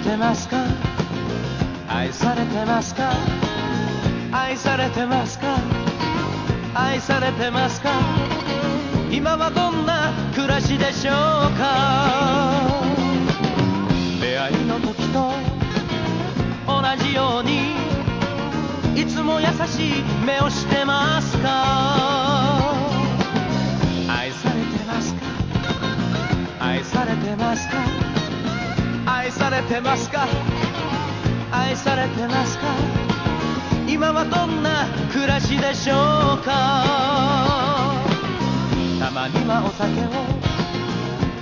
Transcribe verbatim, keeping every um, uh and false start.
てますか？愛されてますか？愛されてますか？愛されてますか？今はどんな暮らしでしょうか？出会いの時と同じようにいつも優しい目をしてますか？愛されてますか？愛されてますか？愛されてますか？愛されてますか？今はどんな暮らしでしょうか？たまにはお酒を